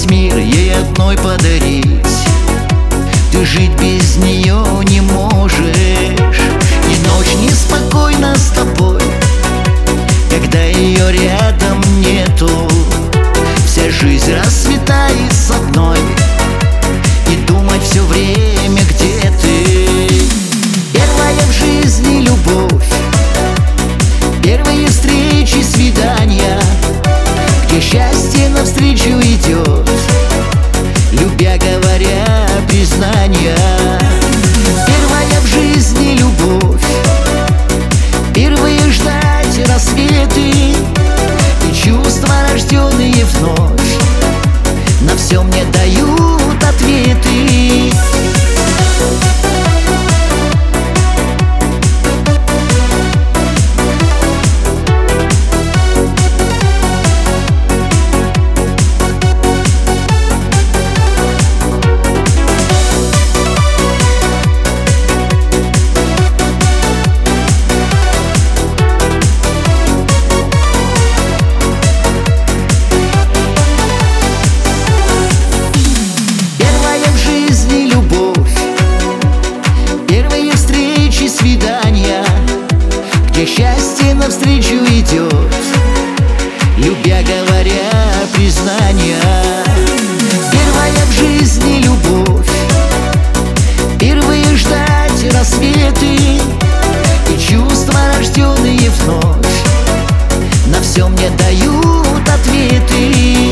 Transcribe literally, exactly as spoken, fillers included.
весь мир ей одной подарить. Ты жить без нее не можешь. Ни ночь неспокойна с тобой, когда ее рядом нету. Вся жизнь расцветает с одной, и думать все время, где ты. Первая в жизни любовь, первые встречи, свидания, где счастье навстречу идет, любя, говоря признания. Первая в жизни любовь, первые ждать рассветы и чувства, рожденные вновь, на все мне дают ответы. Свидания, где счастье навстречу идет, любя, говоря признания. Первая в жизни любовь, первые ждать рассветы и чувства, рожденные вновь, на все мне дают ответы.